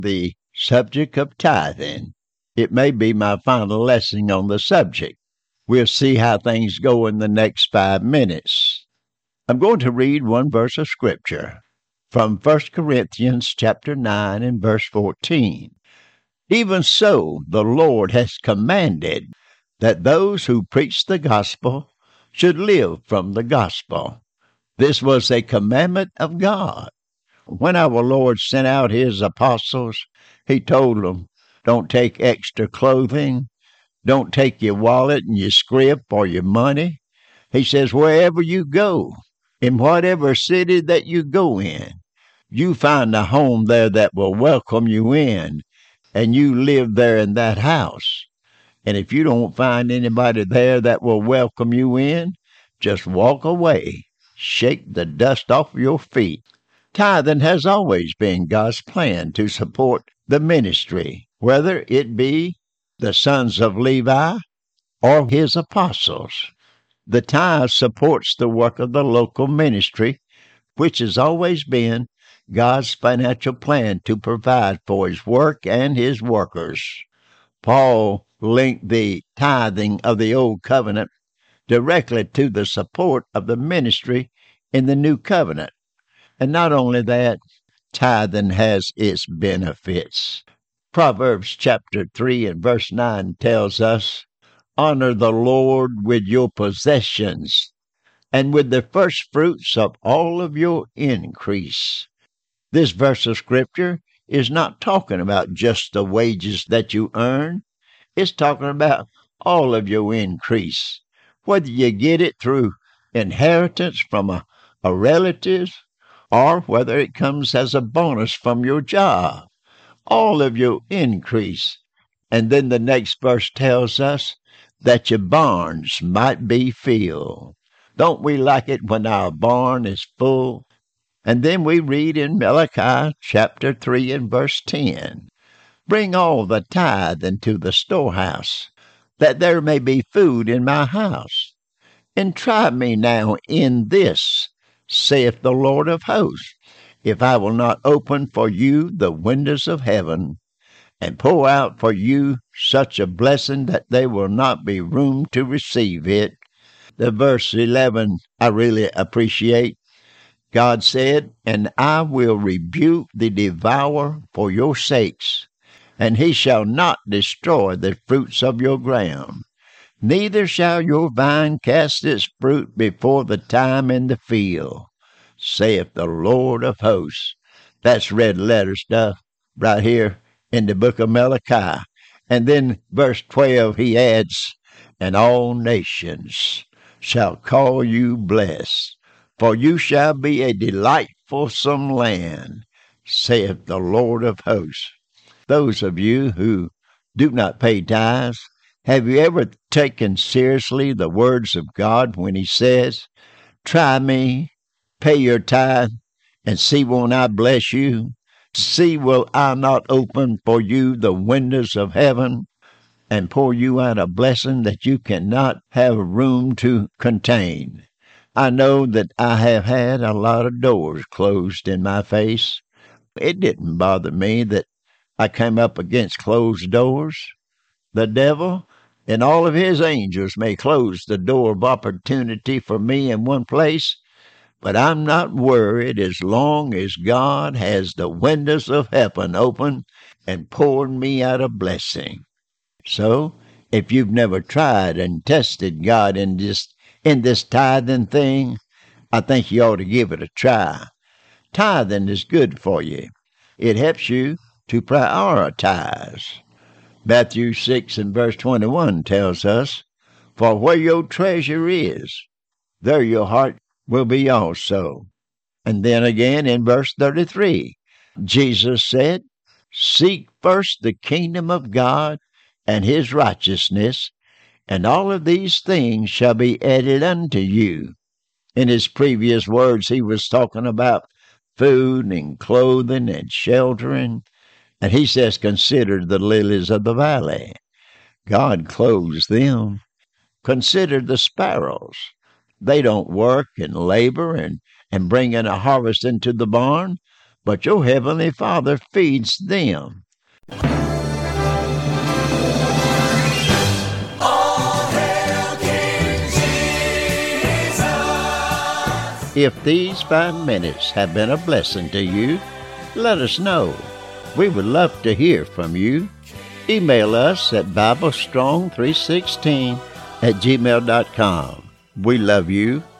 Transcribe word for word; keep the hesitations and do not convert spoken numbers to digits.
the subject of tithing. It may be my final lesson on the subject. We'll see how things go in the next five minutes. I'm going to read one verse of Scripture from First Corinthians chapter nine and verse fourteen. Even so, the Lord has commanded that those who preach the gospel should live from the gospel. This was a commandment of God. When our Lord sent out his apostles, he told them, don't take extra clothing, don't take your wallet and your scrip or your money. He says, wherever you go, in whatever city that you go in, you find a home there that will welcome you in, and you live there in that house. And if you don't find anybody there that will welcome you in, just walk away. Shake the dust off your feet. Tithing has always been God's plan to support the ministry, whether it be the sons of Levi or his apostles. The tithe supports the work of the local ministry, which has always been God's financial plan to provide for his work and his workers. Paul linked the tithing of the Old Covenant directly to the support of the ministry in the New Covenant. And not only that, tithing has its benefits. Proverbs chapter three and verse nine tells us, honor the Lord with your possessions and with the first fruits of all of your increase. This verse of Scripture is not talking about just the wages that you earn. It's talking about all of your increase, whether you get it through inheritance from a, a relative or whether it comes as a bonus from your job. All of your increase. And then the next verse tells us that your barns might be filled. Don't we like it when our barn is full? And then we read in Malachi chapter three and verse ten, bring all the tithe into the storehouse, that there may be food in my house. And try me now in this, saith the Lord of hosts, if I will not open for you the windows of heaven, and pour out for you such a blessing that there will not be room to receive it. The verse eleven I really appreciate. God said, and I will rebuke the devourer for your sakes, and he shall not destroy the fruits of your ground. Neither shall your vine cast its fruit before the time in the field, saith the Lord of hosts. That's red letter stuff right here in the book of Malachi. And then verse twelve, he adds, and all nations shall call you blessed, for you shall be a delightful some land, saith the Lord of hosts. Those of you who do not pay tithes, have you ever taken seriously the words of God when he says, try me, pay your tithe, and see won't I bless you? See will I not open for you the windows of heaven and pour you out a blessing that you cannot have room to contain. I know that I have had a lot of doors closed in my face. It didn't bother me that I came up against closed doors. The devil and all of his angels may close the door of opportunity for me in one place, but I'm not worried as long as God has the windows of heaven open and pouring me out a blessing. So, if you've never tried and tested God in this, in this tithing thing, I think you ought to give it a try. Tithing is good for you. It helps you to prioritize. Matthew six and verse twenty-one tells us, for where your treasure is, there your heart will be also. And then again in verse thirty-three, Jesus said, seek first the kingdom of God and his righteousness, and all of these things shall be added unto you. In his previous words, he was talking about food and clothing and sheltering. And he says, consider the lilies of the valley. God clothes them. Consider the sparrows. They don't work and labor and, and bring in a harvest into the barn, but your Heavenly Father feeds them. If these five minutes have been a blessing to you, let us know. We would love to hear from you. Email us at bible strong three sixteen at gmail dot com. We love you.